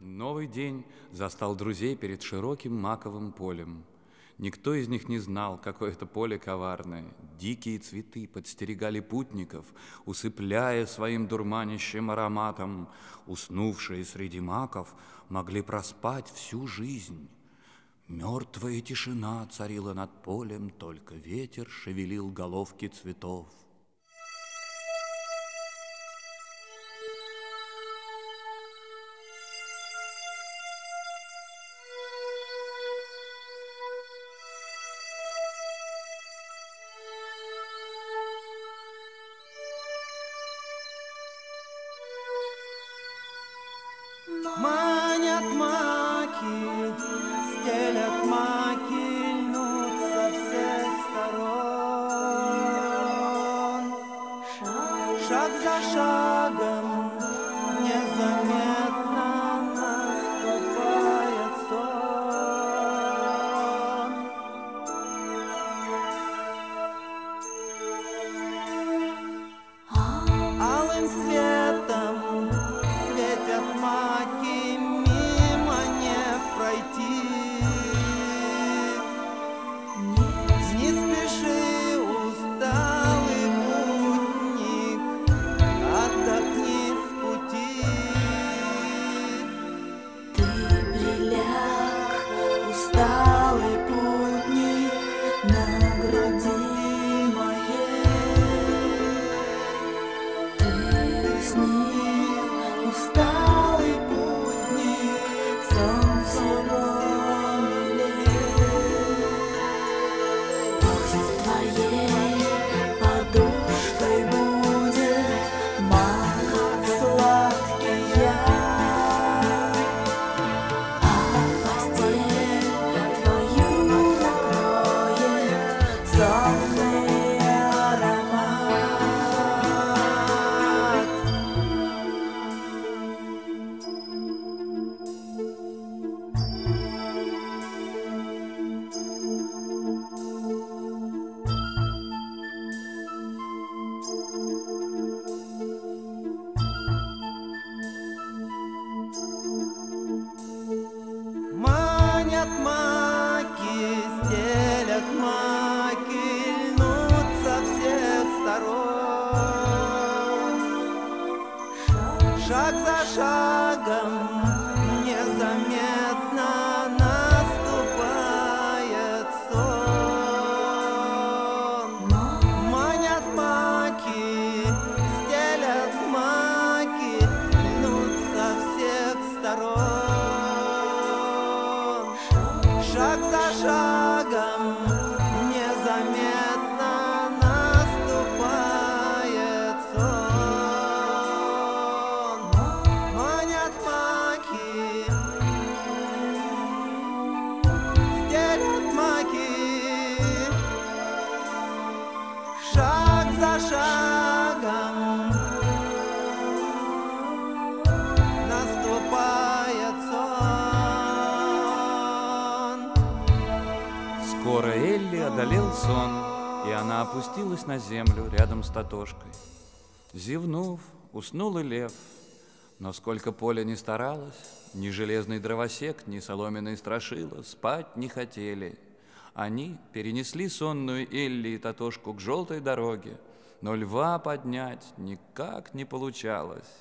Новый день застал друзей перед широким маковым полем. Никто из них не знал, какое это поле коварное. Дикие цветы подстерегали путников, усыпляя своим дурманящим ароматом. Уснувшие среди маков могли проспать всю жизнь. Мертвая тишина царила над полем, только ветер шевелил головки цветов. Манят маки, стелят маки, льнут со всех сторон. Шаг за шагом незаметно наступает сон. Алым светом светят маки, мимо не пройти. Не спеши, усталый путник, отдохни с пути. Ты приляг, усталый путник, на груди моей. Ты усни, усталый путник, сон всего милей. Пусть твоей подушкой будет маков сладкий яд, а постель твою накроет сонный аромат. Манят маки, стелят маки, льнут со всех сторон. Шаг за шагом незаметно наступает сон. Манят маки, стелят маки, льнут со всех сторон. Шаг за шагом незаметно наступает сон. Манят маки, стелят маки, шаг за шагом наступает сон. Скоро Элли одолел сон, и она опустилась на землю рядом с Тотошкой. Зевнув, уснул и лев. Но сколько Поля ни старалась, ни железный дровосек, ни соломенные страшила спать не хотели. Они перенесли сонную Элли и Тотошку к желтой дороге, но льва поднять никак не получалось.